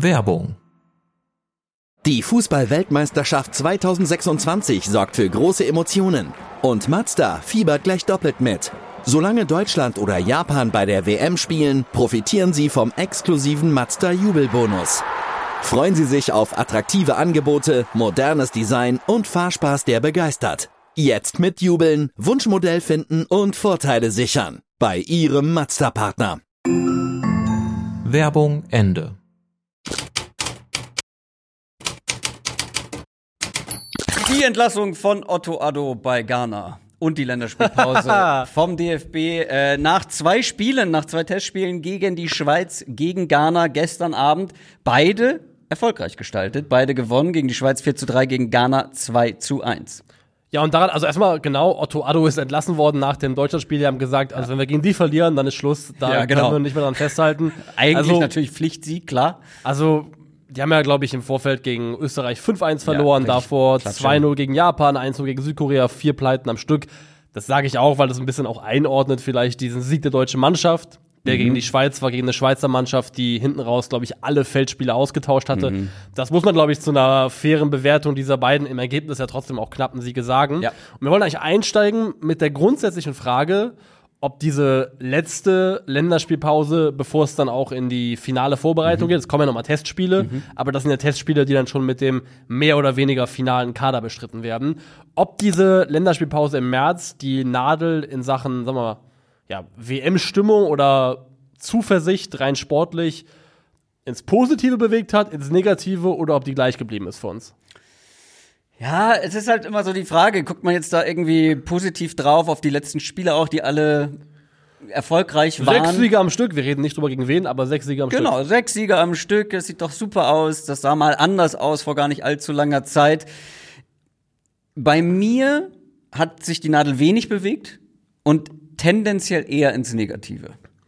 Werbung. Die Fußball-Weltmeisterschaft 2026 sorgt für große Emotionen. Und Mazda fiebert gleich doppelt mit. Solange Deutschland oder Japan bei der WM spielen, profitieren Sie vom exklusiven Mazda-Jubelbonus. Freuen Sie sich auf attraktive Angebote, modernes Design und Fahrspaß, der begeistert. Jetzt mitjubeln, Wunschmodell finden und Vorteile sichern. Bei Ihrem Mazda-Partner. Werbung Ende. Die Entlassung von Otto Addo bei Ghana und die Länderspielpause vom DFB nach 2 Spielen, nach 2 Testspielen gegen die Schweiz, gegen Ghana gestern Abend. Beide erfolgreich gestaltet, beide gewonnen, gegen die Schweiz 4:3, gegen Ghana 2:1. Ja, und daran, also erstmal genau, Otto Addo ist entlassen worden nach dem Deutschlandspiel. Die haben gesagt, also wenn wir gegen die verlieren, dann ist Schluss. Da können wir nicht mehr dran festhalten. Eigentlich natürlich Pflichtsieg, klar. Also die haben ja, glaube ich, im Vorfeld gegen Österreich 5:1 verloren, davor 2:0 gegen Japan, 1:0 gegen Südkorea, 4 Pleiten am Stück. Das sage ich auch, weil das ein bisschen auch einordnet vielleicht diesen Sieg der deutschen Mannschaft, der gegen die Schweiz war, gegen eine Schweizer Mannschaft, die hinten raus, glaube ich, alle Feldspieler ausgetauscht hatte. Das muss man, glaube ich, zu einer fairen Bewertung dieser beiden im Ergebnis ja trotzdem auch knappen Siege sagen. Ja. Und wir wollen eigentlich einsteigen mit der grundsätzlichen Frage, ob diese letzte Länderspielpause, bevor es dann auch in die finale Vorbereitung geht, es kommen ja nochmal Testspiele, aber das sind ja Testspiele, die dann schon mit dem mehr oder weniger finalen Kader bestritten werden. Ob diese Länderspielpause im März die Nadel in Sachen, sagen wir mal, ja, WM-Stimmung oder Zuversicht rein sportlich ins Positive bewegt hat, ins Negative, oder ob die gleich geblieben ist für uns. Ja, es ist halt immer so die Frage, guckt man jetzt da irgendwie positiv drauf auf die letzten Spiele auch, die alle erfolgreich waren? 6 Siege am Stück, wir reden nicht drüber gegen wen, aber 6 Siege am Stück. Genau, 6 Siege am Stück, das sieht doch super aus, das sah mal anders aus vor gar nicht allzu langer Zeit. Bei mir hat sich die Nadel wenig bewegt und tendenziell eher ins Negative.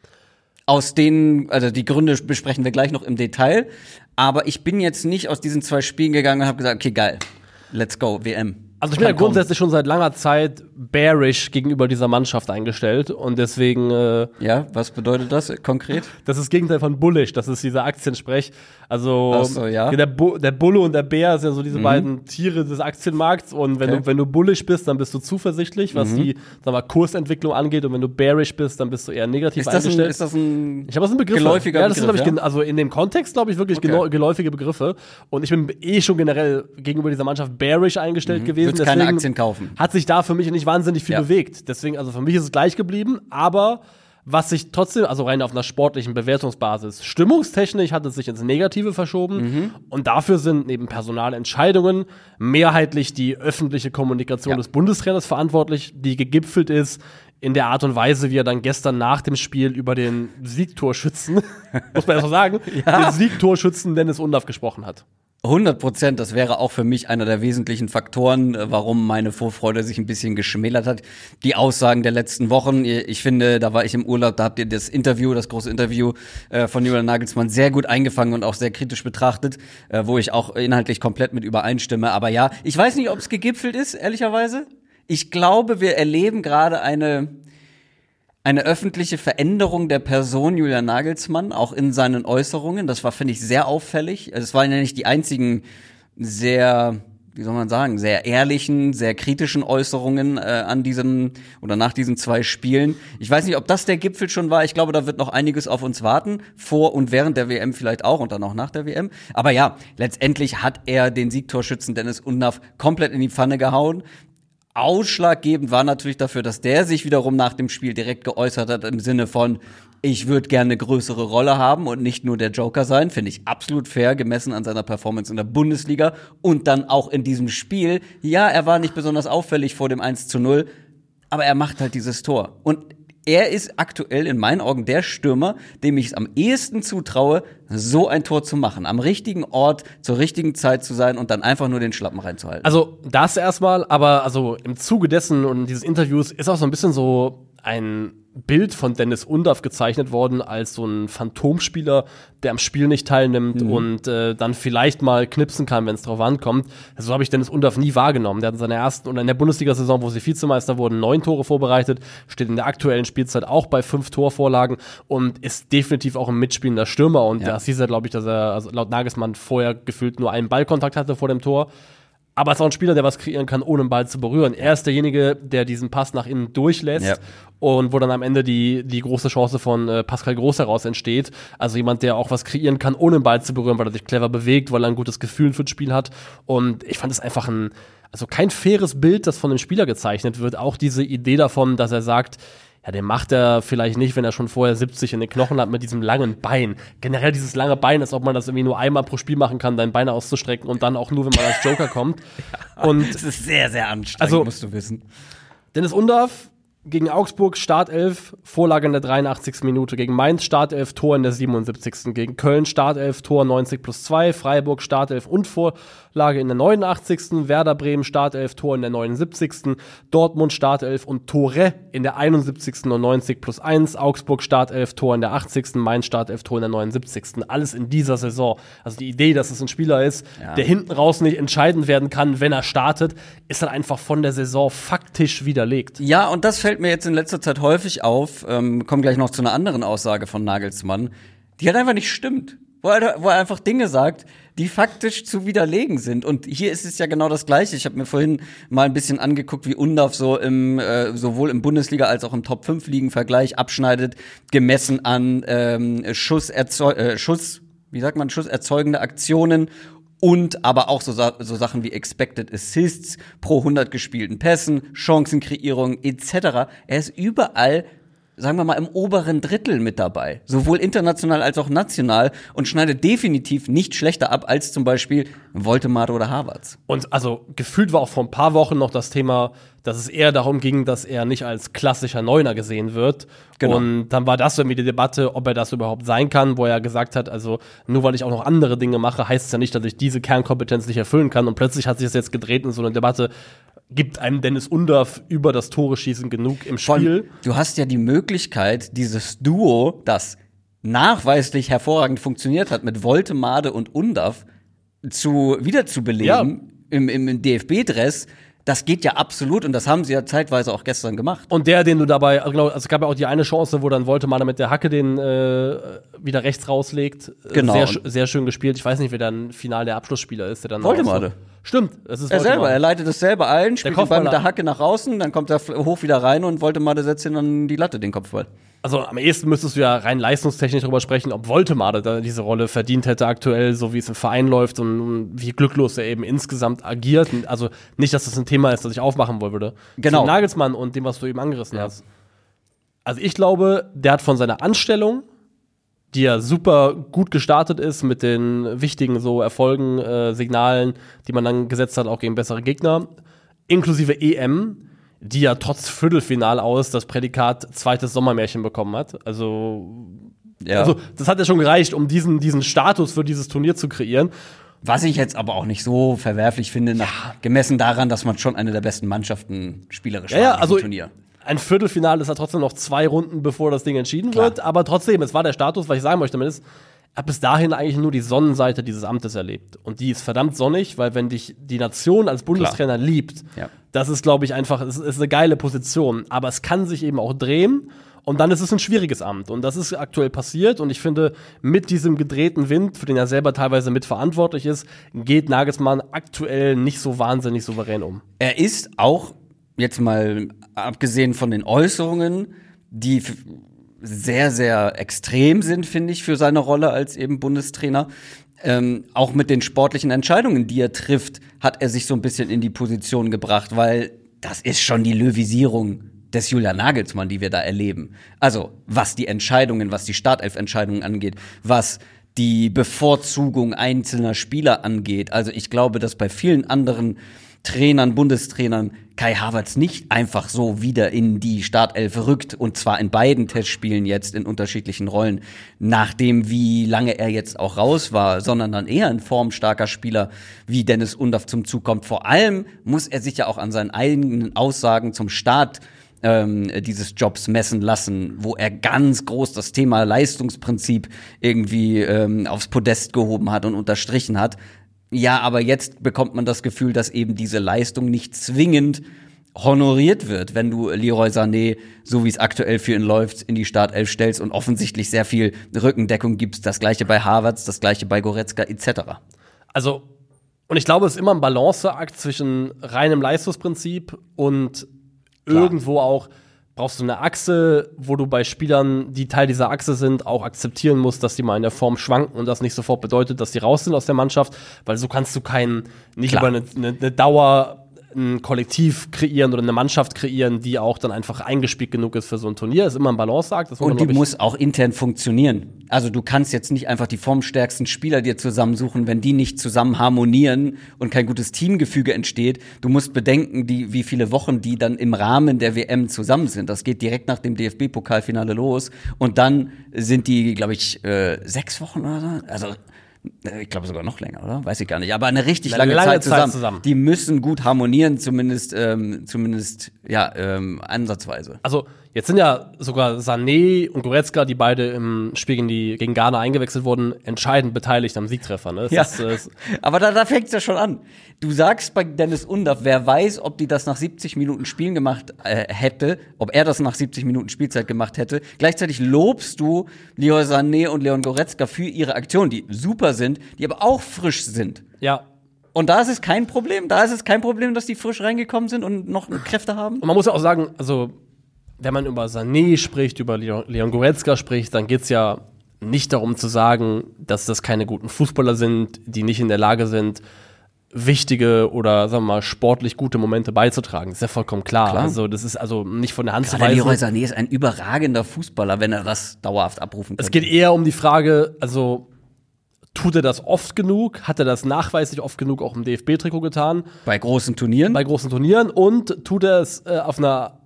Aus denen, also die Gründe besprechen wir gleich noch im Detail, aber ich bin jetzt nicht aus diesen 2 Spielen gegangen und habe gesagt, okay, geil. Let's go, WM. Also ich bin ja grundsätzlich schon seit langer Zeit bearish gegenüber dieser Mannschaft eingestellt und deswegen ja, was bedeutet das konkret? Das ist das Gegenteil von bullish, das ist dieser Aktiensprech. Also ja. Der Bulle und der Bär sind ja so diese beiden Tiere des Aktienmarkts und wenn du bullish bist, dann bist du zuversichtlich, was die, sag mal, Kursentwicklung angeht, und wenn du bearish bist, dann bist du eher negativ eingestellt. Ist das ein ich habe ein Begriff. Geläufiger ja, das Begriff, sind, glaube ich, also in dem Kontext, glaube ich, wirklich geläufige Begriffe, und ich bin schon generell gegenüber dieser Mannschaft bearish eingestellt gewesen. Deswegen keine Aktien kaufen. Hat sich da für mich nicht wahnsinnig viel bewegt. Deswegen, also für mich ist es gleich geblieben, aber was sich trotzdem, also rein auf einer sportlichen Bewertungsbasis, stimmungstechnisch hat es sich ins Negative verschoben. Und dafür sind neben Personalentscheidungen mehrheitlich die öffentliche Kommunikation des Bundestrainers verantwortlich, die gegipfelt ist in der Art und Weise, wie er dann gestern nach dem Spiel über den Siegtorschützen, muss man ja so sagen, den Siegtorschützen Dennis Undaff gesprochen hat. 100%, das wäre auch für mich einer der wesentlichen Faktoren, warum meine Vorfreude sich ein bisschen geschmälert hat. Die Aussagen der letzten Wochen, ich finde, da war ich im Urlaub, da habt ihr das große Interview von Julian Nagelsmann sehr gut eingefangen und auch sehr kritisch betrachtet, wo ich auch inhaltlich komplett mit übereinstimme. Aber ja, ich weiß nicht, ob es gegipfelt ist, ehrlicherweise. Ich glaube, wir erleben gerade eine öffentliche Veränderung der Person Julian Nagelsmann, auch in seinen Äußerungen. Das war, finde ich, sehr auffällig. Also es waren ja nicht die einzigen sehr, wie soll man sagen, sehr ehrlichen, sehr kritischen Äußerungen nach diesen 2 Spielen. Ich weiß nicht, ob das der Gipfel schon war. Ich glaube, da wird noch einiges auf uns warten. Vor und während der WM vielleicht auch und dann auch nach der WM. Aber ja, letztendlich hat er den Siegtorschützen Dennis Undaff komplett in die Pfanne gehauen. Ausschlaggebend war natürlich dafür, dass der sich wiederum nach dem Spiel direkt geäußert hat im Sinne von, ich würde gerne eine größere Rolle haben und nicht nur der Joker sein. Finde ich absolut fair, gemessen an seiner Performance in der Bundesliga und dann auch in diesem Spiel. Ja, er war nicht besonders auffällig vor dem 1:0, aber er macht halt dieses Tor. Und er ist aktuell in meinen Augen der Stürmer, dem ich es am ehesten zutraue, so ein Tor zu machen. Am richtigen Ort, zur richtigen Zeit zu sein und dann einfach nur den Schlappen reinzuhalten. Also das erstmal, aber also im Zuge dessen und dieses Interviews ist auch so ein bisschen so ein Bild von Dennis Undaff gezeichnet worden als so ein Phantomspieler, der am Spiel nicht teilnimmt und dann vielleicht mal knipsen kann, wenn es drauf ankommt. So habe ich Dennis Undaff nie wahrgenommen. Der hat in seiner ersten oder in der Bundesliga-Saison, wo sie Vizemeister wurden, 9 Tore vorbereitet, steht in der aktuellen Spielzeit auch bei 5 Torvorlagen und ist definitiv auch ein mitspielender Stürmer. Und da hieß er, glaube ich, dass er, also laut Nagelsmann, vorher gefühlt nur einen Ballkontakt hatte vor dem Tor. Aber es ist auch ein Spieler, der was kreieren kann, ohne den Ball zu berühren. Er ist derjenige, der diesen Pass nach innen durchlässt und wo dann am Ende die große Chance von Pascal Groß heraus entsteht. Also jemand, der auch was kreieren kann, ohne den Ball zu berühren, weil er sich clever bewegt, weil er ein gutes Gefühl für das Spiel hat. Und ich fand es einfach kein faires Bild, das von dem Spieler gezeichnet wird. Auch diese Idee davon, dass er sagt, ja, den macht er vielleicht nicht, wenn er schon vorher 70 in den Knochen hat mit diesem langen Bein. Generell dieses lange Bein, als ob man das irgendwie nur einmal pro Spiel machen kann, dein Bein auszustrecken und dann auch nur, wenn man als Joker kommt. Und das ist sehr, sehr anstrengend, musst du wissen. Dennis Undaff gegen Augsburg Startelf, Vorlage in der 83. Minute. Gegen Mainz Startelf, Tor in der 77. Gegen Köln Startelf, Tor 90+2. Freiburg Startelf und Vorlage in der 89. Werder Bremen Startelf, Tor in der 79. Dortmund Startelf und Tore in der 71. und 90+1. Augsburg Startelf, Tor in der 80. Mainz Startelf, Tor in der 79. Alles in dieser Saison. Also die Idee, dass es ein Spieler ist, der hinten raus nicht entscheidend werden kann, wenn er startet, ist dann einfach von der Saison faktisch widerlegt. Ja, und das fällt mir jetzt in letzter Zeit häufig auf, kommen gleich noch zu einer anderen Aussage von Nagelsmann, die halt einfach nicht stimmt. Wo er einfach Dinge sagt, die faktisch zu widerlegen sind. Und hier ist es ja genau das Gleiche. Ich habe mir vorhin mal ein bisschen angeguckt, wie Undaff so sowohl im Bundesliga als auch im Top-5-Ligen-Vergleich abschneidet, gemessen an schusserzeugende Aktionen und aber auch so Sachen wie Expected Assists pro 100 gespielten Pässen, Chancenkreierung etc. Er ist überall, sagen wir mal, im oberen Drittel mit dabei. Sowohl international als auch national und schneidet definitiv nicht schlechter ab als zum Beispiel Woltemade oder Havertz. Und also gefühlt war auch vor ein paar Wochen noch das Thema, dass es eher darum ging, dass er nicht als klassischer Neuner gesehen wird. Genau. Und dann war das irgendwie die Debatte, ob er das überhaupt sein kann, wo er gesagt hat, also nur weil ich auch noch andere Dinge mache, heißt es ja nicht, dass ich diese Kernkompetenz nicht erfüllen kann. Und plötzlich hat sich das jetzt gedreht in so eine Debatte, gibt einem Dennis Undaff über das Tore-Schießen genug im Spiel? Du hast ja die Möglichkeit, dieses Duo, das nachweislich hervorragend funktioniert hat, mit Woltemade und Undaff wiederzubeleben im DFB-Dress. Das geht ja absolut und das haben sie ja zeitweise auch gestern gemacht. Und den du dabei, also es gab ja auch die eine Chance, wo dann Woltemade mit der Hacke den wieder rechts rauslegt. Genau. Sehr, sehr schön gespielt. Ich weiß nicht, wer dann final der Abschlussspieler ist. Der dann Woltemade. Stimmt, es ist er selber. Er leitet es selber ein, spielt den Ball mit der Hacke nach außen, dann kommt er hoch wieder rein und Woltemade setzt ihn an die Latte, den Kopfball. Also am ehesten müsstest du ja rein leistungstechnisch darüber sprechen, ob Woltemade da diese Rolle verdient hätte aktuell, so wie es im Verein läuft und wie glücklos er eben insgesamt agiert. Also nicht, dass das ein Thema ist, das ich aufmachen wollen würde. Genau. Zu Nagelsmann und dem, was du eben angerissen hast. Also ich glaube, der hat von seiner Anstellung, die ja super gut gestartet ist mit den wichtigen so Erfolgen, Signalen, die man dann gesetzt hat, auch gegen bessere Gegner, inklusive EM, die ja trotz Viertelfinale aus das Prädikat zweites Sommermärchen bekommen hat. Also das hat ja schon gereicht, um diesen Status für dieses Turnier zu kreieren. Was ich jetzt aber auch nicht so verwerflich finde, gemessen daran, dass man schon eine der besten Mannschaften spielerisch war im Turnier. Ein Viertelfinale ist ja trotzdem noch 2 Runden, bevor das Ding entschieden wird. Aber trotzdem, es war der Status, was ich sagen möchte damit ist, ich habe bis dahin eigentlich nur die Sonnenseite dieses Amtes erlebt. Und die ist verdammt sonnig, weil wenn dich die Nation als Bundestrainer liebt, das ist, glaube ich, einfach, es ist eine geile Position. Aber es kann sich eben auch drehen und dann ist es ein schwieriges Amt. Und das ist aktuell passiert. Und ich finde, mit diesem gedrehten Wind, für den er selber teilweise mitverantwortlich ist, geht Nagelsmann aktuell nicht so wahnsinnig souverän um. Er ist auch, jetzt mal abgesehen von den Äußerungen, die sehr, sehr extrem sind, finde ich, für seine Rolle als eben Bundestrainer. Auch mit den sportlichen Entscheidungen, die er trifft, hat er sich so ein bisschen in die Position gebracht, weil das ist schon die Löwisierung des Julian Nagelsmann, die wir da erleben. Also, was die Entscheidungen, was die Startelf-Entscheidungen angeht, was die Bevorzugung einzelner Spieler angeht. Also, ich glaube, dass bei vielen anderen Trainern, Bundestrainern, Kai Havertz nicht einfach so wieder in die Startelf rückt, und zwar in beiden Testspielen jetzt in unterschiedlichen Rollen, nachdem wie lange er jetzt auch raus war, sondern dann eher ein formstarker Spieler wie Dennis Undaff zum Zug kommt. Vor allem muss er sich ja auch an seinen eigenen Aussagen zum Start dieses Jobs messen lassen, wo er ganz groß das Thema Leistungsprinzip irgendwie aufs Podest gehoben hat und unterstrichen hat. Ja, aber jetzt bekommt man das Gefühl, dass eben diese Leistung nicht zwingend honoriert wird, wenn du Leroy Sané, so wie es aktuell für ihn läuft, in die Startelf stellst und offensichtlich sehr viel Rückendeckung gibst. Das Gleiche bei Havertz, das Gleiche bei Goretzka etc. Also, und ich glaube, es ist immer ein Balanceakt zwischen reinem Leistungsprinzip und irgendwo auch brauchst du eine Achse, wo du bei Spielern, die Teil dieser Achse sind, auch akzeptieren musst, dass die mal in der Form schwanken und das nicht sofort bedeutet, dass die raus sind aus der Mannschaft, weil so kannst du nicht über eine Dauer ein Kollektiv kreieren oder eine Mannschaft kreieren, die auch dann einfach eingespielt genug ist für so ein Turnier. Das ist immer ein Balanceakt. Und die muss auch intern funktionieren. Also du kannst jetzt nicht einfach die formstärksten Spieler dir zusammensuchen, wenn die nicht zusammen harmonieren und kein gutes Teamgefüge entsteht. Du musst bedenken, wie viele Wochen die dann im Rahmen der WM zusammen sind. Das geht direkt nach dem DFB-Pokalfinale los. Und dann sind die, glaube ich, 6 Wochen oder so. Also ich glaube sogar noch länger, oder? Weiß ich gar nicht. Aber eine richtig lange Zeit zusammen. Die müssen gut harmonieren, zumindest ansatzweise. Also jetzt sind ja sogar Sané und Goretzka, die beide im Spiel gegen Ghana eingewechselt wurden, entscheidend beteiligt am Siegtreffer. Ne? Aber da fängt es ja schon an. Du sagst bei Dennis Undaff, wer weiß, ob die das nach 70 Minuten Spielen gemacht hätte, ob er das nach 70 Minuten Spielzeit gemacht hätte. Gleichzeitig lobst du Leroy Sané und Leon Goretzka für ihre Aktionen, die super sind, die aber auch frisch sind. Ja. Und da ist es kein Problem. Da ist es kein Problem, dass die frisch reingekommen sind und noch Kräfte haben. Und man muss ja auch sagen, also wenn man über Sané spricht, über Leon Goretzka spricht, dann geht's ja nicht darum zu sagen, dass das keine guten Fußballer sind, die nicht in der Lage sind, wichtige oder, sagen wir mal, sportlich gute Momente beizutragen. Das ist ja vollkommen klar. Also das ist also nicht von der Hand zu weisen. Leroy Sané ist ein überragender Fußballer, wenn er das dauerhaft abrufen kann. Es geht eher um die Frage, also tut er das oft genug? Hat er das nachweislich oft genug auch im DFB-Trikot getan? Bei großen Turnieren? Bei großen Turnieren. Und tut er es auf einer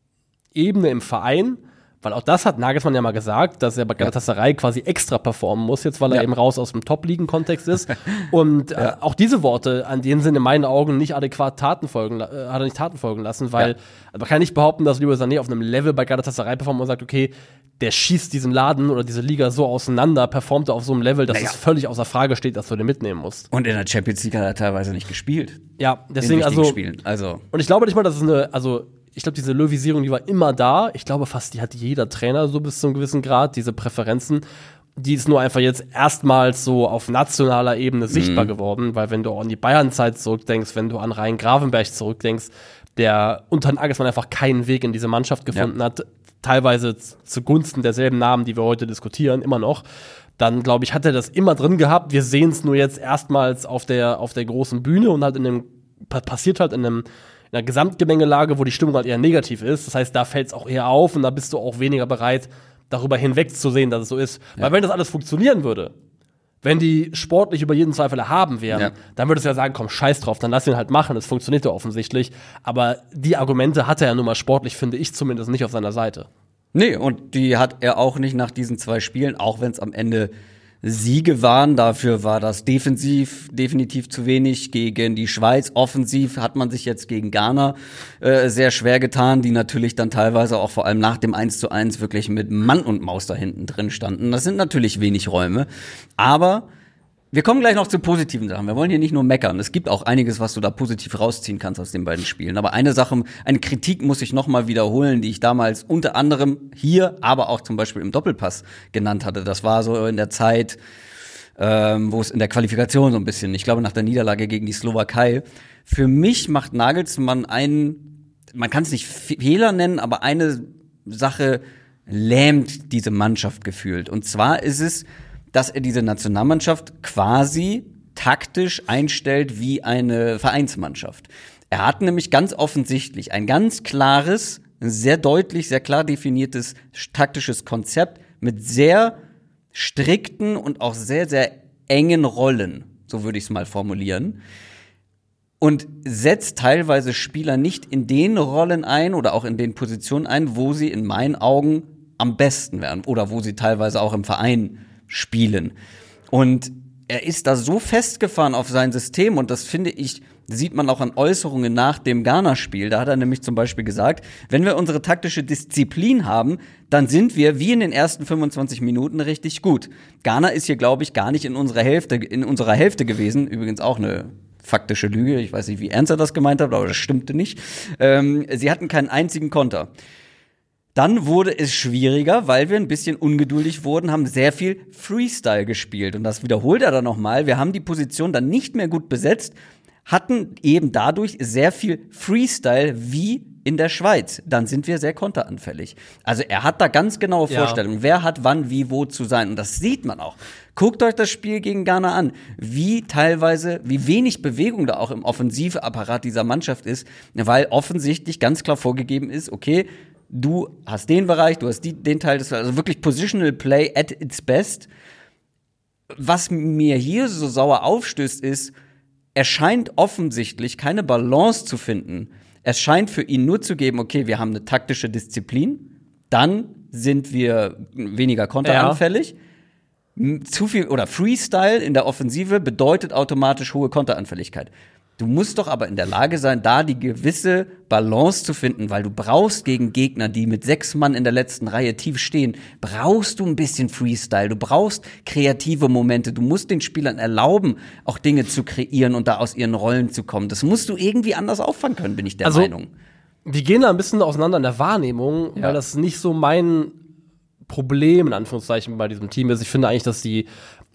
Ebene im Verein? Weil auch das hat Nagelsmann ja mal gesagt, dass er bei Galatasaray quasi extra performen muss, jetzt weil er eben raus aus dem Top-Ligen-Kontext ist. Und auch diese Worte, an denen sind in meinen Augen nicht adäquat Taten folgen lassen, weil man kann nicht behaupten, dass Leroy Sané auf einem Level bei Galatasaray performt und sagt, okay, der schießt diesen Laden oder diese Liga so auseinander, performt er auf so einem Level, dass es völlig außer Frage steht, dass du den mitnehmen musst. Und in der Champions League hat er teilweise nicht gespielt. Ja, deswegen also. Und ich glaube nicht mal, dass es ich glaube, diese Löwisierung, die war immer da. Ich glaube fast, die hat jeder Trainer so bis zu einem gewissen Grad, diese Präferenzen. Die ist nur einfach jetzt erstmals so auf nationaler Ebene sichtbar geworden, weil wenn du an die Bayern-Zeit zurückdenkst, wenn du an Rhein Gravenberch zurückdenkst, der unter Nagelsmann einfach keinen Weg in diese Mannschaft gefunden hat, teilweise zugunsten derselben Namen, die wir heute diskutieren, immer noch, dann, glaube ich, hat er das immer drin gehabt. Wir sehen es nur jetzt erstmals auf der großen Bühne und halt passiert halt in einer Gesamtgemengelage, wo die Stimmung halt eher negativ ist. Das heißt, da fällt es auch eher auf und da bist du auch weniger bereit, darüber hinwegzusehen, dass es so ist. Ja. Weil wenn das alles funktionieren würde, wenn die sportlich über jeden Zweifel erhaben wären, dann würdest du ja sagen, komm, scheiß drauf, dann lass ihn halt machen, das funktioniert ja offensichtlich. Aber die Argumente hat er ja nun mal sportlich, finde ich zumindest, nicht auf seiner Seite. Nee, und die hat er auch nicht nach diesen 2 Spielen, auch wenn es am Ende Siege waren. Dafür war das defensiv definitiv zu wenig gegen die Schweiz. Offensiv hat man sich jetzt gegen Ghana sehr schwer getan, die natürlich dann teilweise auch vor allem nach dem 1:1 wirklich mit Mann und Maus da hinten drin standen. Das sind natürlich wenig Räume, aber wir kommen gleich noch zu positiven Sachen. Wir wollen hier nicht nur meckern. Es gibt auch einiges, was du da positiv rausziehen kannst aus den beiden Spielen. Aber eine Kritik muss ich noch mal wiederholen, die ich damals unter anderem hier, aber auch zum Beispiel im Doppelpass genannt hatte. Das war so in der Zeit, wo es in der Qualifikation so ein bisschen, ich glaube nach der Niederlage gegen die Slowakei. Für mich macht Nagelsmann man kann es nicht Fehler nennen, aber eine Sache lähmt diese Mannschaft gefühlt. Und zwar ist es, dass er diese Nationalmannschaft quasi taktisch einstellt wie eine Vereinsmannschaft. Er hat nämlich ganz offensichtlich ein ganz klares, sehr deutlich, sehr klar definiertes taktisches Konzept mit sehr strikten und auch sehr, sehr engen Rollen, so würde ich es mal formulieren. Und setzt teilweise Spieler nicht in den Rollen ein oder auch in den Positionen ein, wo sie in meinen Augen am besten wären oder wo sie teilweise auch im Verein spielen. Und er ist da so festgefahren auf sein System und das finde ich Das sieht man auch an Äußerungen nach dem Ghana-Spiel. Da hat er nämlich zum Beispiel gesagt, wenn wir unsere taktische Disziplin haben, dann sind wir wie in den ersten 25 Minuten richtig gut. Ghana ist hier, glaube ich, gar nicht in unserer Hälfte gewesen. Übrigens auch eine faktische Lüge. Ich weiß nicht, wie ernst er das gemeint hat, aber das stimmte nicht. Sie hatten keinen einzigen Konter. Dann wurde es schwieriger, weil wir ein bisschen ungeduldig wurden, haben sehr viel Freestyle gespielt. Und das wiederholt er dann nochmal. Wir haben die Position dann nicht mehr gut besetzt, hatten eben dadurch sehr viel Freestyle wie in der Schweiz. Dann sind wir sehr konteranfällig. Also er hat da ganz genaue Vorstellungen, wer hat wann, wie, wo zu sein. Und das sieht man auch. Guckt euch das Spiel gegen Ghana an, wie wenig Bewegung da auch im Offensivapparat dieser Mannschaft ist, weil offensichtlich ganz klar vorgegeben ist, okay, du hast den Bereich, du hast den Teil, also wirklich Positional Play at its best. Was mir hier so sauer aufstößt, ist, er scheint offensichtlich keine Balance zu finden. Es scheint für ihn nur zu geben, okay, wir haben eine taktische Disziplin, dann sind wir weniger konteranfällig. Zu viel oder Freestyle in der Offensive bedeutet automatisch hohe Konteranfälligkeit. Du musst doch aber in der Lage sein, da die gewisse Balance zu finden, weil du brauchst gegen Gegner, die mit 6 Mann in der letzten Reihe tief stehen, brauchst du ein bisschen Freestyle, du brauchst kreative Momente, du musst den Spielern erlauben, auch Dinge zu kreieren und da aus ihren Rollen zu kommen. Das musst du irgendwie anders auffangen können, bin ich der Meinung. Wir gehen da ein bisschen auseinander in der Wahrnehmung, weil das nicht so mein Problem, in Anführungszeichen, bei diesem Team ist. Ich finde eigentlich, dass die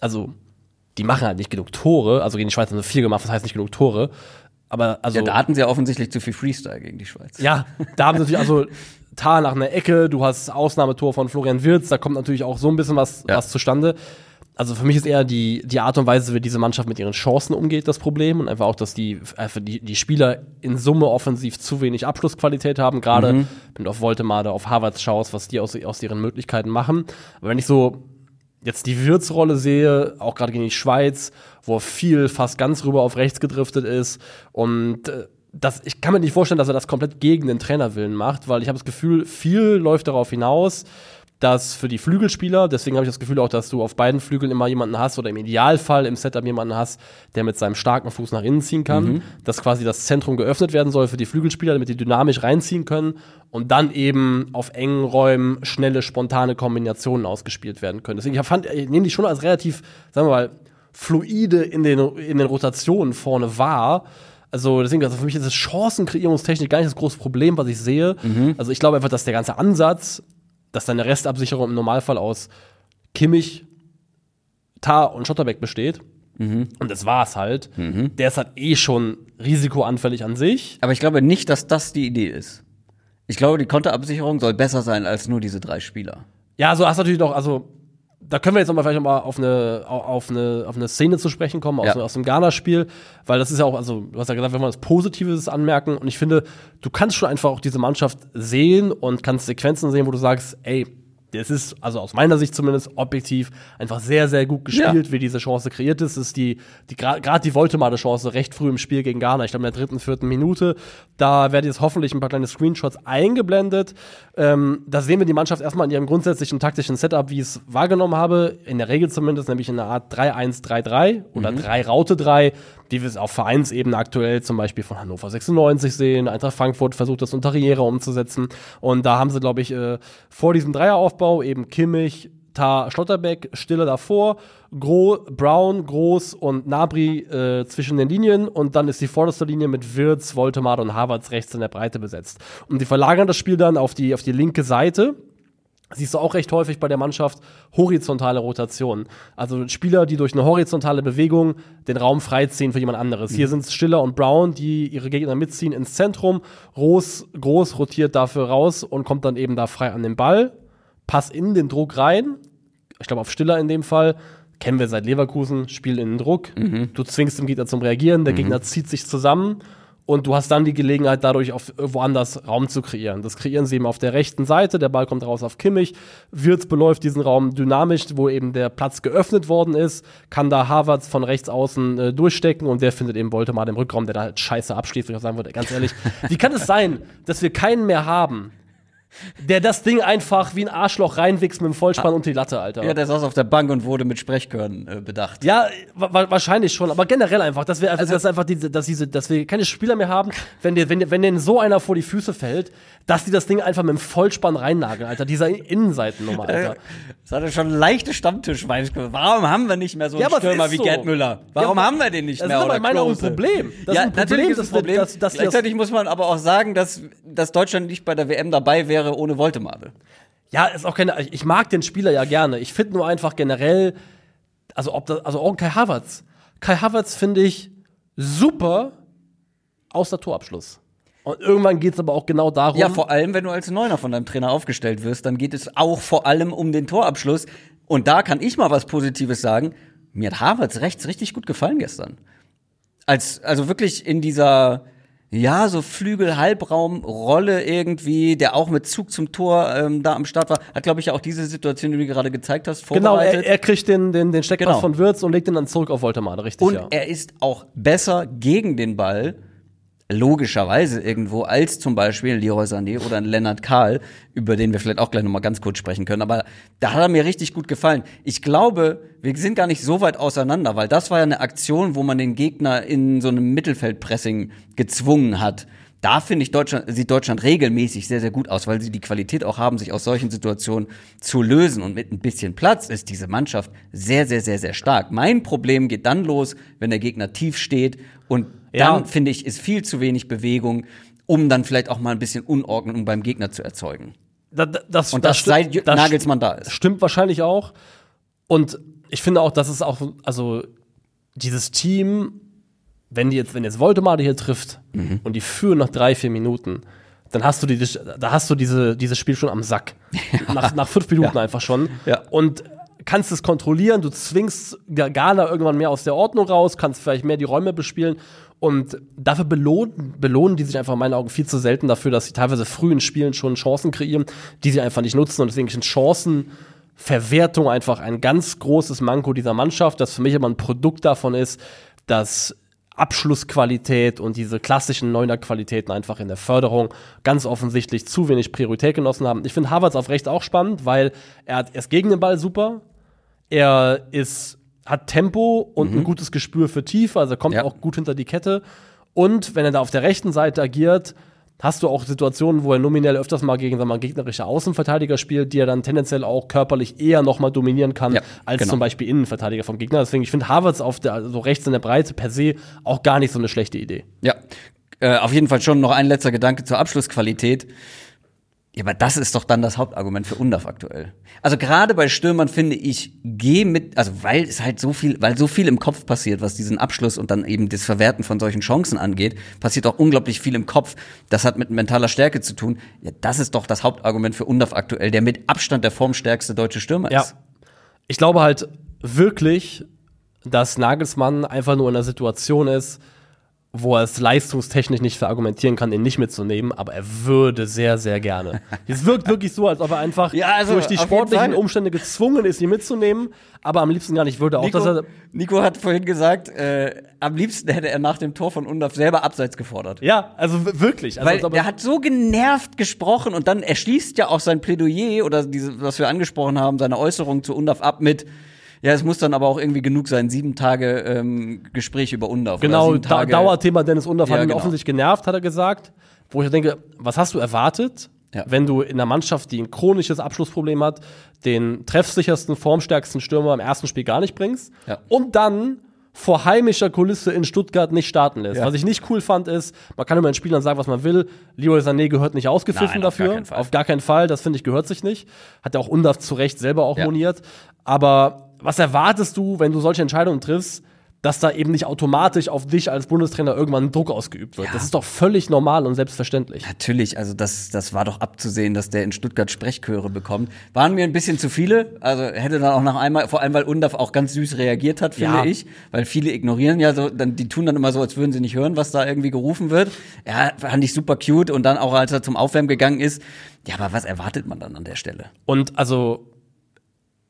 machen halt nicht genug Tore. Also gegen die Schweiz haben sie 4 gemacht, das heißt nicht genug Tore. Aber da hatten sie ja offensichtlich zu viel Freestyle gegen die Schweiz. Ja, da haben sie natürlich, Tar nach einer Ecke, du hast Ausnahmetor von Florian Wirtz, da kommt natürlich auch so ein bisschen was zustande. Also für mich ist eher die Art und Weise, wie diese Mannschaft mit ihren Chancen umgeht, das Problem. Und einfach auch, dass die Spieler in Summe offensiv zu wenig Abschlussqualität haben. Gerade wenn du auf Woltemade, auf Havertz schaust, was die aus ihren Möglichkeiten machen. Aber wenn ich so jetzt die Wirtz-Rolle sehe, auch gerade gegen die Schweiz, wo viel fast ganz rüber auf rechts gedriftet ist. Und ich kann mir nicht vorstellen, dass er das komplett gegen den Trainerwillen macht, weil ich habe das Gefühl, viel läuft darauf hinaus, dass für die Flügelspieler, deswegen habe ich das Gefühl auch, dass du auf beiden Flügeln immer jemanden hast oder im Idealfall im Setup jemanden hast, der mit seinem starken Fuß nach innen ziehen kann, dass quasi das Zentrum geöffnet werden soll für die Flügelspieler, damit die dynamisch reinziehen können und dann eben auf engen Räumen schnelle, spontane Kombinationen ausgespielt werden können. Deswegen ich nehme die schon als relativ, sagen wir mal, fluide in den Rotationen vorne wahr. Also deswegen, für mich ist es Chancenkreierungstechnik gar nicht das große Problem, was ich sehe. Also ich glaube einfach, dass der ganze Ansatz, dass deine Restabsicherung im Normalfall aus Kimmich, Tar und Schlotterbeck besteht. Und das war's halt. Der ist halt schon risikoanfällig an sich. Aber ich glaube nicht, dass das die Idee ist. Ich glaube, die Konterabsicherung soll besser sein als nur diese 3 Spieler. Ja, hast natürlich noch, da können wir jetzt vielleicht noch mal auf eine Szene zu sprechen kommen, aus dem Ghana-Spiel, weil das ist ja auch, du hast ja gesagt, wenn wir das Positives anmerken, und ich finde, du kannst schon einfach auch diese Mannschaft sehen und kannst Sequenzen sehen, wo du sagst, ey, das ist, aus meiner Sicht zumindest, objektiv einfach sehr, sehr gut gespielt, wie diese Chance kreiert ist. Es ist gerade die Woltemade-Chance recht früh im Spiel gegen Ghana, ich glaube in der 3., 4. Minute. Da werden jetzt hoffentlich ein paar kleine Screenshots eingeblendet. Da sehen wir die Mannschaft erstmal in ihrem grundsätzlichen taktischen Setup, wie ich es wahrgenommen habe. In der Regel zumindest, nämlich in einer Art 3-1-3-3 oder 3-Raute-3, die wir es auf Vereinsebene aktuell zum Beispiel von Hannover 96 sehen. Eintracht Frankfurt versucht das unter Riera umzusetzen. Und da haben sie, glaube ich, vor diesem Dreieraufbau eben Kimmich, Tar, Schlotterbeck, Stille davor, Brown, Groß und Gnabry zwischen den Linien, und dann ist die vorderste Linie mit Wirtz, Woltemade und Havertz rechts in der Breite besetzt. Und die verlagern das Spiel dann auf die linke Seite. Siehst du auch recht häufig bei der Mannschaft horizontale Rotation. Also Spieler, die durch eine horizontale Bewegung den Raum freiziehen für jemand anderes. Hier sind es Stiller und Brown, die ihre Gegner mitziehen ins Zentrum. Groß rotiert dafür raus und kommt dann eben da frei an den Ball. Pass in den Druck rein. Ich glaube, auf Stiller in dem Fall. Kennen wir seit Leverkusen. Spiel in den Druck. Du zwingst den Gegner zum Reagieren. Der Gegner zieht sich zusammen. Und du hast dann die Gelegenheit, dadurch auf woanders Raum zu kreieren. Das kreieren sie eben auf der rechten Seite. Der Ball kommt raus auf Kimmich. Wirtz beläuft diesen Raum dynamisch, wo eben der Platz geöffnet worden ist. Kann da Havertz von rechts außen durchstecken. Und der findet eben Woltemade im Rückraum, der da halt scheiße abschließt. Und ich auch sagen würde, ganz ehrlich, wie kann es sein, dass wir keinen mehr haben, der das Ding einfach wie ein Arschloch reinwichst mit dem Vollspann und die Latte, Alter. Ja, der saß auf der Bank und wurde mit Sprechchören bedacht. Ja, wahrscheinlich schon, aber generell einfach, dass wir keine Spieler mehr haben, wenn denen so einer vor die Füße fällt, dass die das Ding einfach mit dem Vollspann reinnageln, Alter, dieser Innenseitennummer, Alter. Das hatte schon leichte Stammtisch-Vibes. Warum haben wir nicht mehr so einen Stürmer wie Gerd Müller? Warum haben wir den nicht mehr? Das ist aber in meinen Augen ein Problem. Das ist ein Problem, natürlich ist es ein Problem. Gleichzeitig muss man aber auch sagen, dass Deutschland nicht bei der WM dabei wäre ohne Woltemade. Ja, ist auch keine. Ich mag den Spieler ja gerne. Ich finde nur einfach generell, also auch Kai Havertz. Kai Havertz finde ich super außer Torabschluss. Und irgendwann geht es aber auch genau darum. Ja, vor allem, wenn du als Neuner von deinem Trainer aufgestellt wirst, dann geht es auch vor allem um den Torabschluss. Und da kann ich mal was Positives sagen. Mir hat Havertz rechts richtig gut gefallen gestern. Also wirklich in dieser so Flügel-Halbraum-Rolle irgendwie, der auch mit Zug zum Tor da am Start war, hat, glaube ich, ja auch diese Situation, die du gerade gezeigt hast, vorbereitet. Genau, er kriegt den Steckpass von Wirtz und legt ihn dann zurück auf Woltemade, richtig, und er ist auch besser gegen den Ball, logischerweise irgendwo, als zum Beispiel Leroy Sané oder ein Lennart Kahl, über den wir vielleicht auch gleich noch mal ganz kurz sprechen können. Aber da hat er mir richtig gut gefallen. Ich glaube, wir sind gar nicht so weit auseinander, weil das war ja eine Aktion, wo man den Gegner in so einem Mittelfeldpressing gezwungen hat. Da finde ich, sieht Deutschland regelmäßig sehr, sehr gut aus, weil sie die Qualität auch haben, sich aus solchen Situationen zu lösen. Und mit ein bisschen Platz ist diese Mannschaft sehr, sehr, sehr, sehr stark. Mein Problem geht dann los, wenn der Gegner tief steht. Und dann, finde ich, ist viel zu wenig Bewegung, um dann vielleicht auch mal ein bisschen Unordnung beim Gegner zu erzeugen. Seit Nagelsmann da ist. Stimmt wahrscheinlich auch. Und ich finde auch, dass es auch, also dieses Wenn jetzt Woltemade hier trifft und die führen nach 3-4 Minuten, dann hast du dieses Spiel schon am Sack. Nach 5 Minuten einfach schon. Ja. Und kannst es kontrollieren, du zwingst Ghana irgendwann mehr aus der Ordnung raus, kannst vielleicht mehr die Räume bespielen. Und dafür belohnen die sich einfach in meinen Augen viel zu selten dafür, dass sie teilweise früh in Spielen schon Chancen kreieren, die sie einfach nicht nutzen. Und deswegen sind Chancenverwertung einfach ein ganz großes Manko dieser Mannschaft, das für mich immer ein Produkt davon ist, dass Abschlussqualität und diese klassischen Neuner-Qualitäten einfach in der Förderung ganz offensichtlich zu wenig Priorität genossen haben. Ich finde Havertz auf rechts auch spannend, weil er ist gegen den Ball super, hat Tempo und ein gutes Gespür für Tiefe, also er kommt auch gut hinter die Kette. Und wenn er da auf der rechten Seite agiert, hast du auch Situationen, wo er nominell öfters mal gegen gegnerische Außenverteidiger spielt, die er dann tendenziell auch körperlich eher noch mal dominieren kann, als zum Beispiel Innenverteidiger vom Gegner. Deswegen, ich finde Havertz so rechts in der Breite per se auch gar nicht so eine schlechte Idee. Ja, auf jeden Fall schon noch ein letzter Gedanke zur Abschlussqualität. Ja, aber das ist doch dann das Hauptargument für Undav aktuell. Also gerade bei Stürmern finde ich, weil so viel im Kopf passiert, was diesen Abschluss und dann eben das Verwerten von solchen Chancen angeht, passiert auch unglaublich viel im Kopf. Das hat mit mentaler Stärke zu tun. Ja, das ist doch das Hauptargument für Undav aktuell, der mit Abstand der formstärkste deutsche Stürmer ist. Ja. Ich glaube halt wirklich, dass Nagelsmann einfach nur in einer Situation ist, wo er es leistungstechnisch nicht verargumentieren kann, ihn nicht mitzunehmen, aber er würde sehr, sehr gerne. Es wirkt wirklich so, als ob er einfach durch die sportlichen Umstände gezwungen ist, ihn mitzunehmen, aber am liebsten gar nicht würde. Nico hat vorhin gesagt, am liebsten hätte er nach dem Tor von Undav selber abseits gefordert. Ja, also wirklich. Weil der hat so genervt gesprochen und dann erschließt ja auch sein Plädoyer oder was wir angesprochen haben, seine Äußerung zu Undav ab mit: Ja, es muss dann aber auch irgendwie genug sein, 7 Tage Gespräch über Undav. Genau, Dauerthema Dennis Undav hat ihn offensichtlich genervt, hat er gesagt. Wo ich denke, was hast du erwartet, wenn du in einer Mannschaft, die ein chronisches Abschlussproblem hat, den treffsichersten, formstärksten Stürmer im ersten Spiel gar nicht bringst und dann vor heimischer Kulisse in Stuttgart nicht starten lässt. Was ich nicht cool fand, ist, man kann über den Spielern sagen, was man will. Leroy Sané gehört nicht ausgepfiffen dafür. Auf gar keinen Fall. Das finde ich, gehört sich nicht. Hat ja auch Undav zu Recht selber auch moniert. Aber was erwartest du, wenn du solche Entscheidungen triffst, dass da eben nicht automatisch auf dich als Bundestrainer irgendwann Druck ausgeübt wird? Das ist doch völlig normal und selbstverständlich. Natürlich, also das war doch abzusehen, dass der in Stuttgart Sprechchöre bekommt. Waren mir ein bisschen zu viele, also hätte dann auch nach einmal, vor allem weil Undav auch ganz süß reagiert hat, finde ich, weil viele ignorieren ja so, die tun dann immer so, als würden sie nicht hören, was da irgendwie gerufen wird. Ja, fand ich super cute und dann auch, als er zum Aufwärmen gegangen ist. Ja, aber was erwartet man dann an der Stelle? Und also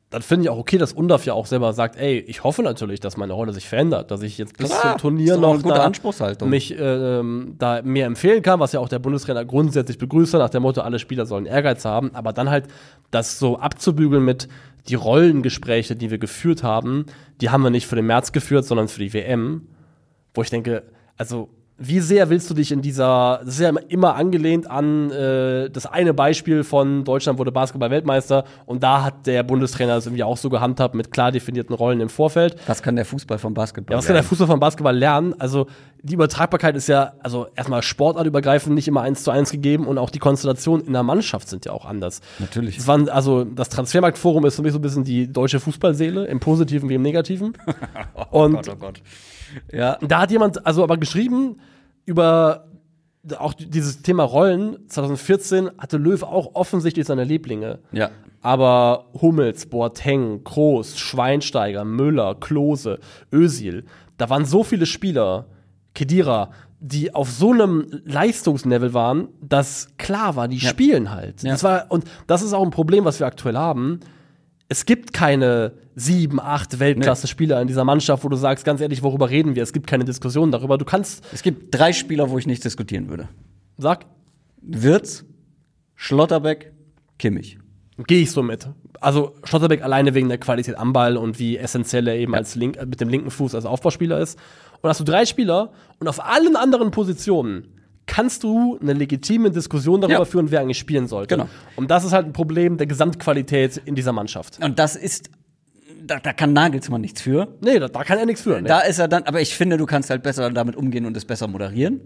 dann finde ich auch okay, dass Undaf ja auch selber sagt, ey, ich hoffe natürlich, dass meine Rolle sich verändert, dass ich jetzt bis zum Turnier noch eine gute Anspruchshaltung. mich da mehr empfehlen kann, was ja auch der Bundestrainer grundsätzlich begrüßt, nach dem Motto, alle Spieler sollen Ehrgeiz haben, aber dann halt das so abzubügeln mit die Rollengespräche, die wir geführt haben, die haben wir nicht für den März geführt, sondern für die WM, wo ich denke, also wie sehr willst du dich in das ist ja immer angelehnt an das eine Beispiel von Deutschland wurde Basketball-Weltmeister und da hat der Bundestrainer das irgendwie auch so gehandhabt mit klar definierten Rollen im Vorfeld. Was kann der Fußball vom Basketball lernen? Ja, was kann der Fußball vom Basketball lernen? Also die Übertragbarkeit ist ja, also erstmal sportartübergreifend nicht immer 1:1 gegeben und auch die Konstellationen in der Mannschaft sind ja auch anders. Natürlich. Das Transfermarktforum ist für mich so ein bisschen die deutsche Fußballseele, im Positiven wie im Negativen. Oh Gott. Ja. Da hat jemand also aber geschrieben über auch dieses Thema Rollen. 2014 hatte Löw auch offensichtlich seine Lieblinge. Ja. Aber Hummels, Boateng, Kroos, Schweinsteiger, Müller, Klose, Özil, da waren so viele Spieler, Khedira, die auf so einem Leistungslevel waren, dass klar war, die spielen halt. Ja. Und das ist auch ein Problem, was wir aktuell haben. Es gibt keine 7, 8 Weltklasse-Spieler in dieser Mannschaft, wo du sagst, ganz ehrlich, worüber reden wir? Es gibt keine Diskussion darüber. Es gibt 3 Spieler, wo ich nicht diskutieren würde. Sag. Wirtz, Schlotterbeck, Kimmich. Gehe ich so mit. Also Schlotterbeck alleine wegen der Qualität am Ball und wie essentiell er eben mit dem linken Fuß als Aufbauspieler ist. Und hast du 3 Spieler und auf allen anderen Positionen kannst du eine legitime Diskussion darüber führen, wer eigentlich spielen sollte. Genau. Und das ist halt ein Problem der Gesamtqualität in dieser Mannschaft. Und das ist, da kann Nagelsmann nichts für. Nee, da kann er nichts für. Nee. Da ist er dann, aber ich finde, du kannst halt besser damit umgehen und es besser moderieren.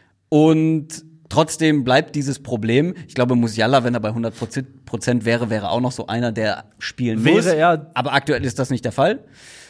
Und trotzdem bleibt dieses Problem. Ich glaube, Musiala, wenn er bei 100% wäre auch noch so einer, der spielen muss. Aber aktuell ist das nicht der Fall.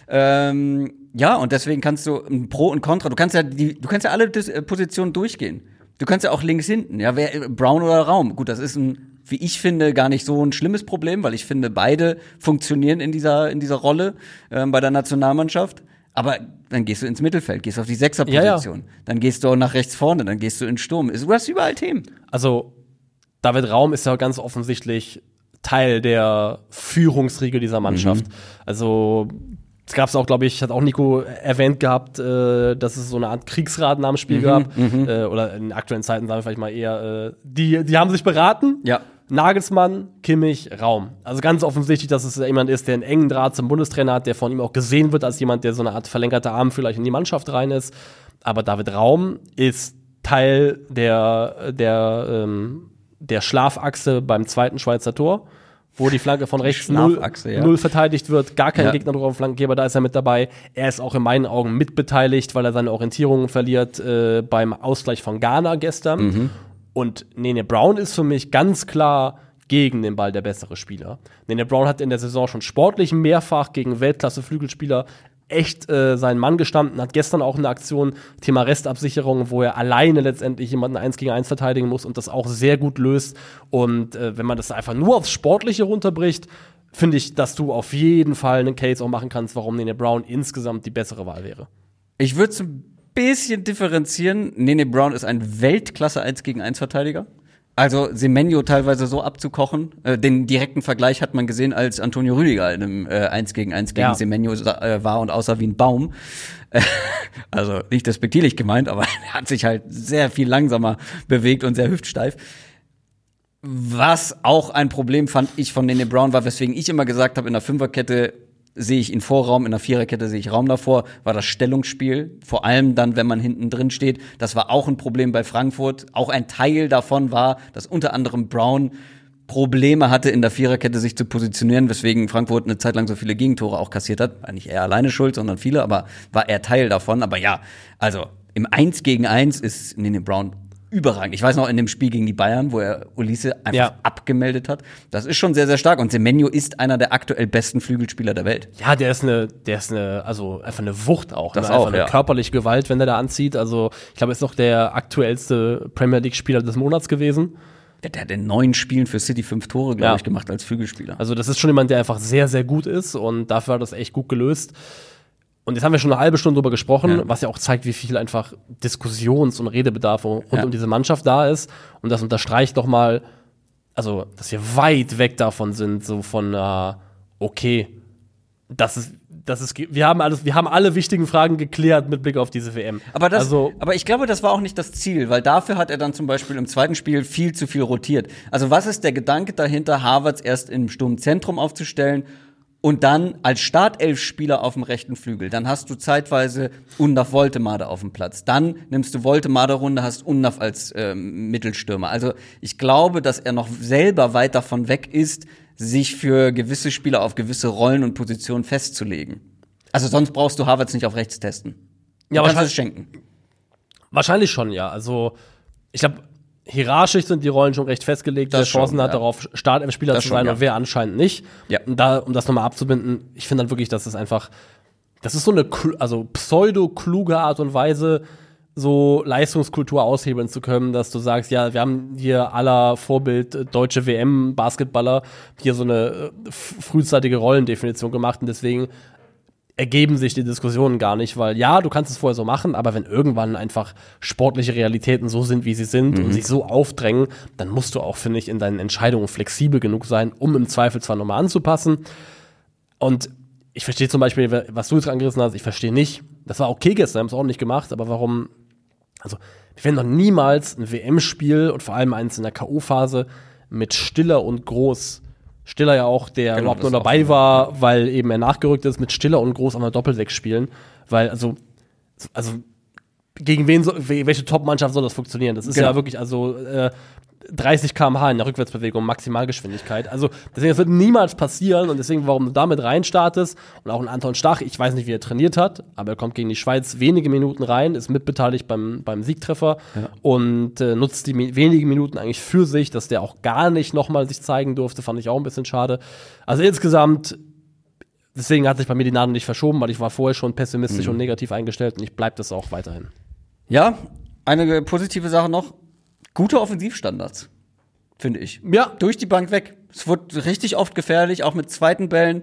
Und deswegen kannst du ein Pro und Contra, du kannst ja alle Positionen durchgehen. Du kannst ja auch links hinten, Brown oder Raum. Gut, das ist wie ich finde, gar nicht so ein schlimmes Problem, weil ich finde, beide funktionieren in dieser Rolle bei der Nationalmannschaft. Aber dann gehst du ins Mittelfeld, gehst auf die Sechserposition, dann gehst du nach rechts vorne, dann gehst du in den Sturm. Du hast überall Themen. Also, David Raum ist ja ganz offensichtlich Teil der Führungsriege dieser Mannschaft. Also, es gab es auch, glaube ich, hat auch Nico erwähnt gehabt, dass es so eine Art Kriegsrat nach dem Spiel gab. Oder in aktuellen Zeiten sagen wir vielleicht mal eher, die haben sich beraten. Ja. Nagelsmann, Kimmich, Raum. Also ganz offensichtlich, dass es jemand ist, der einen engen Draht zum Bundestrainer hat, der von ihm auch gesehen wird als jemand, der so eine Art verlängerter Arm vielleicht in die Mannschaft rein ist. Aber David Raum ist Teil der Schlafachse beim zweiten Schweizer Tor, wo die Flanke von rechts null verteidigt wird, gar kein Gegner drauf Flankengeber, da ist er mit dabei. Er ist auch in meinen Augen mitbeteiligt, weil er seine Orientierung verliert beim Ausgleich von Ghana gestern. Und Nene Brown ist für mich ganz klar gegen den Ball der bessere Spieler. Nene Brown hat in der Saison schon sportlich mehrfach gegen Weltklasse-Flügelspieler echt seinen Mann gestanden, hat gestern auch eine Aktion, Thema Restabsicherung, wo er alleine letztendlich jemanden 1 gegen 1 verteidigen muss und das auch sehr gut löst. Und wenn man das einfach nur aufs Sportliche runterbricht, finde ich, dass du auf jeden Fall einen Case auch machen kannst, warum Nene Brown insgesamt die bessere Wahl wäre. Ich würde es ein bisschen differenzieren. Nene Brown ist ein Weltklasse 1 gegen 1 Verteidiger. Also Semenyo teilweise so abzukochen. Den direkten Vergleich hat man gesehen, als Antonio Rüdiger in einem 1 gegen 1 gegen Semenyo war und aussah wie ein Baum. Also nicht despektierlich gemeint, aber er hat sich halt sehr viel langsamer bewegt und sehr hüftsteif. Was auch ein Problem fand ich von Nene Brown war, weswegen ich immer gesagt habe, in der Fünferkette sehe ich ihn Vorraum, in der Viererkette sehe ich Raum davor, war das Stellungsspiel. Vor allem dann, wenn man hinten drin steht. Das war auch ein Problem bei Frankfurt. Auch ein Teil davon war, dass unter anderem Brown Probleme hatte, in der Viererkette sich zu positionieren, weswegen Frankfurt eine Zeit lang so viele Gegentore auch kassiert hat. War nicht er alleine schuld, sondern viele, aber war er Teil davon. Aber ja, also im 1 gegen 1 ist Nene Brown überragend. Ich weiß noch in dem Spiel gegen die Bayern, wo er Ulisse einfach abgemeldet hat. Das ist schon sehr, sehr stark. Und Semenyo ist einer der aktuell besten Flügelspieler der Welt. Ja, der ist also einfach eine Wucht auch. Das einfach auch, eine körperliche Gewalt, wenn der da anzieht. Also, ich glaube, er ist noch der aktuellste Premier League-Spieler des Monats gewesen. Der hat in 9 Spielen für City 5 Tore, glaube ich, gemacht als Flügelspieler. Also, das ist schon jemand, der einfach sehr, sehr gut ist. Und dafür hat das echt gut gelöst. Und jetzt haben wir schon eine halbe Stunde drüber gesprochen, was ja auch zeigt, wie viel einfach Diskussions- und Redebedarf rund um diese Mannschaft da ist. Und das unterstreicht doch mal, also, dass wir weit weg davon sind, so von einer okay, wir haben alle wichtigen Fragen geklärt mit Blick auf diese WM. Aber ich glaube, das war auch nicht das Ziel, weil dafür hat er dann zum Beispiel im zweiten Spiel viel zu viel rotiert. Also was ist der Gedanke dahinter, Havertz erst im Sturmzentrum aufzustellen und dann als Startelf-Spieler auf dem rechten Flügel? Dann hast du zeitweise Undaf Woltemade auf dem Platz. Dann nimmst du Woltemade runter, hast Undaf als Mittelstürmer. Also ich glaube, dass er noch selber weit davon weg ist, sich für gewisse Spieler auf gewisse Rollen und Positionen festzulegen. Also sonst brauchst du Havertz nicht auf rechts testen. Ja, kannst es schenken. Wahrscheinlich schon, ja. Also ich glaube, hierarchisch sind die Rollen schon recht festgelegt. Wer Chancen hat, darauf Startelf-Spieler zu sein und wer anscheinend nicht. Ja. Und um das nochmal abzubinden, ich finde dann wirklich, das ist so eine pseudo-kluge Art und Weise, so Leistungskultur aushebeln zu können, dass du sagst, ja, wir haben hier aller Vorbild deutsche WM-Basketballer hier so eine frühzeitige Rollendefinition gemacht und deswegen ergeben sich die Diskussionen gar nicht, weil ja, du kannst es vorher so machen, aber wenn irgendwann einfach sportliche Realitäten so sind, wie sie sind und sich so aufdrängen, dann musst du auch, finde ich, in deinen Entscheidungen flexibel genug sein, um im Zweifel zwar nochmal anzupassen. Und ich verstehe zum Beispiel, was du jetzt angerissen hast, ich verstehe nicht, das war okay gestern, haben es auch nicht gemacht, aber warum, also wir werden noch niemals ein WM-Spiel und vor allem eins in der K.O.-Phase mit Stiller und Groß. Stiller ja auch, der überhaupt nur dabei war, weil eben er nachgerückt ist, mit Stiller und Groß einmal Doppelsechs spielen. Weil, also gegen welche Top-Mannschaft soll das funktionieren? Das ist ja wirklich, 30 km/h in der Rückwärtsbewegung, Maximalgeschwindigkeit. Also deswegen, das wird niemals passieren und deswegen, warum du damit reinstartest und auch ein Anton Stach, ich weiß nicht, wie er trainiert hat, aber er kommt gegen die Schweiz wenige Minuten rein, ist mitbeteiligt beim Siegtreffer und nutzt die wenigen Minuten eigentlich für sich, dass der auch gar nicht nochmal sich zeigen durfte, fand ich auch ein bisschen schade. Also insgesamt, deswegen hat sich bei mir die Nadel nicht verschoben, weil ich war vorher schon pessimistisch und negativ eingestellt und ich bleibe das auch weiterhin. Ja, eine positive Sache noch. Gute Offensivstandards, finde ich. Ja. Durch die Bank weg. Es wurde richtig oft gefährlich, auch mit zweiten Bällen.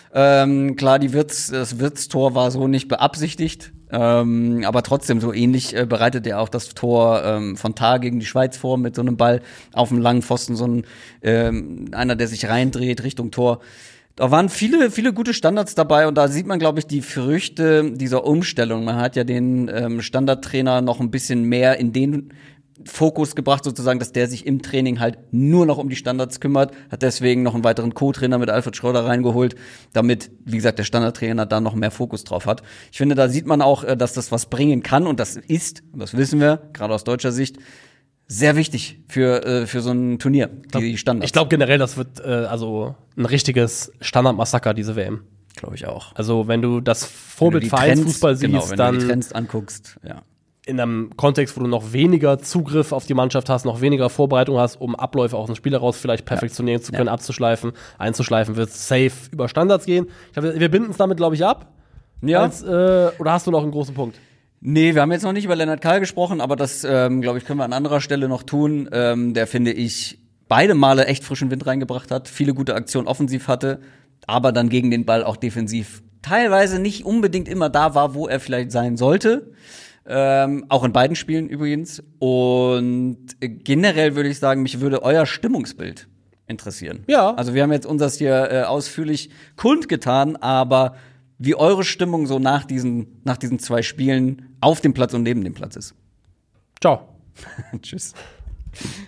Klar, das Wirtz-Tor war so nicht beabsichtigt. Aber trotzdem, so ähnlich bereitet er auch das Tor von Tah gegen die Schweiz vor, mit so einem Ball auf dem langen Pfosten, so einer, der sich reindreht Richtung Tor. Da waren viele, viele gute Standards dabei und da sieht man, glaube ich, die Früchte dieser Umstellung. Man hat ja den Standardtrainer noch ein bisschen mehr in den Fokus gebracht, sozusagen, dass der sich im Training halt nur noch um die Standards kümmert, hat deswegen noch einen weiteren Co-Trainer mit Alfred Schröder reingeholt, damit, wie gesagt, der Standardtrainer da noch mehr Fokus drauf hat. Ich finde, da sieht man auch, dass das was bringen kann und das wissen wir, gerade aus deutscher Sicht, sehr wichtig für so ein Turnier, die Standards. Ich glaube generell, das wird ein richtiges Standardmassaker, diese WM. Glaube ich auch. Also wenn du das Vorbild Vereinsfußball siehst, wenn du die Trends anguckst, ja. In einem Kontext, wo du noch weniger Zugriff auf die Mannschaft hast, noch weniger Vorbereitung hast, um Abläufe aus dem Spiel heraus vielleicht perfektionieren zu können, einzuschleifen, wird es safe über Standards gehen. Wir binden es damit, glaube ich, ab. Ja. Oder hast du noch einen großen Punkt? Nee, wir haben jetzt noch nicht über Lennart Kahl gesprochen, aber das, glaube ich, können wir an anderer Stelle noch tun. Der, finde ich, beide Male echt frischen Wind reingebracht hat, viele gute Aktionen offensiv hatte, aber dann gegen den Ball auch defensiv teilweise nicht unbedingt immer da war, wo er vielleicht sein sollte. Auch in beiden Spielen übrigens. Und generell würde ich sagen, mich würde euer Stimmungsbild interessieren. Ja. Also wir haben jetzt unseres hier ausführlich kundgetan, aber wie eure Stimmung so nach diesen 2 Spielen auf dem Platz und neben dem Platz ist. Ciao. Tschüss.